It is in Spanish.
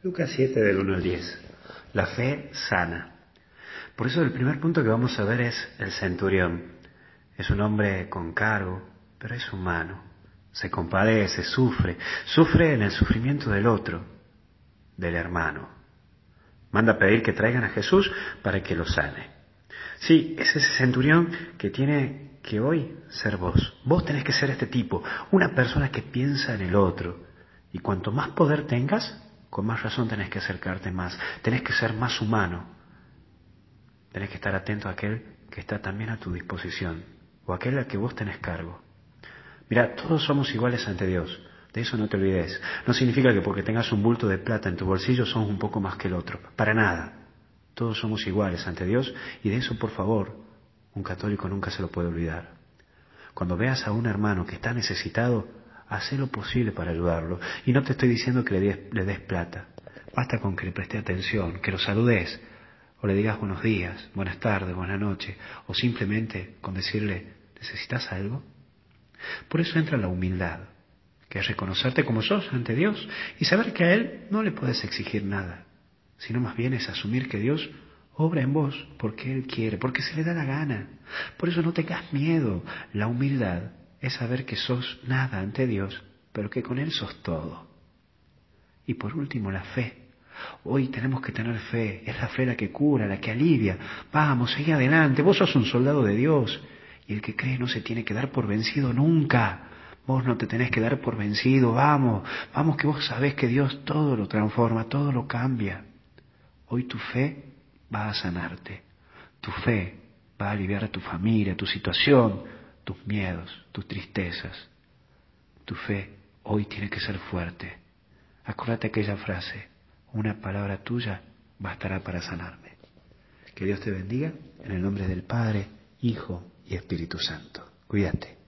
Lucas 7 del 1 al 10. La fe sana. Por eso el primer punto que vamos a ver es el centurión. Es un hombre con cargo, pero es humano. Se compadece, sufre en el sufrimiento del otro, del hermano. Manda a pedir que traigan a Jesús para que lo sane. Sí, es ese centurión que tiene que hoy ser vos. Vos tenés que ser este tipo, una persona que piensa en el otro. Y cuanto más poder tengas, con más razón tenés que acercarte más, tenés que ser más humano. Tenés que estar atento a aquel que está también a tu disposición, o aquel al que vos tenés cargo. Mira, todos somos iguales ante Dios, de eso no te olvides. No significa que porque tengas un bulto de plata en tu bolsillo sos un poco más que el otro, para nada. Todos somos iguales ante Dios y de eso, por favor, un católico nunca se lo puede olvidar. Cuando veas a un hermano que está necesitado, haz lo posible para ayudarlo. Y no te estoy diciendo que le des plata. Basta con que le prestes atención, que lo saludes, o le digas buenos días, buenas tardes, buenas noches, o simplemente con decirle, ¿necesitas algo? Por eso entra la humildad, que es reconocerte como sos ante Dios y saber que a Él no le puedes exigir nada, sino más bien es asumir que Dios obra en vos porque Él quiere, porque se le da la gana. Por eso no tengas miedo. La humildad es saber que sos nada ante Dios, pero que con Él sos todo. Y por último, la fe. Hoy tenemos que tener fe. Es la fe la que cura, la que alivia. Vamos, seguí adelante. Vos sos un soldado de Dios. Y el que cree no se tiene que dar por vencido nunca. Vos no te tenés que dar por vencido. Vamos, vamos que vos sabés que Dios todo lo transforma, todo lo cambia. Hoy tu fe va a sanarte. Tu fe va a aliviar a tu familia, tu situación, tus miedos, tus tristezas. Tu fe hoy tiene que ser fuerte. Acuérdate aquella frase, una palabra tuya bastará para sanarme. Que Dios te bendiga en el nombre del Padre, Hijo y Espíritu Santo. Cuídate.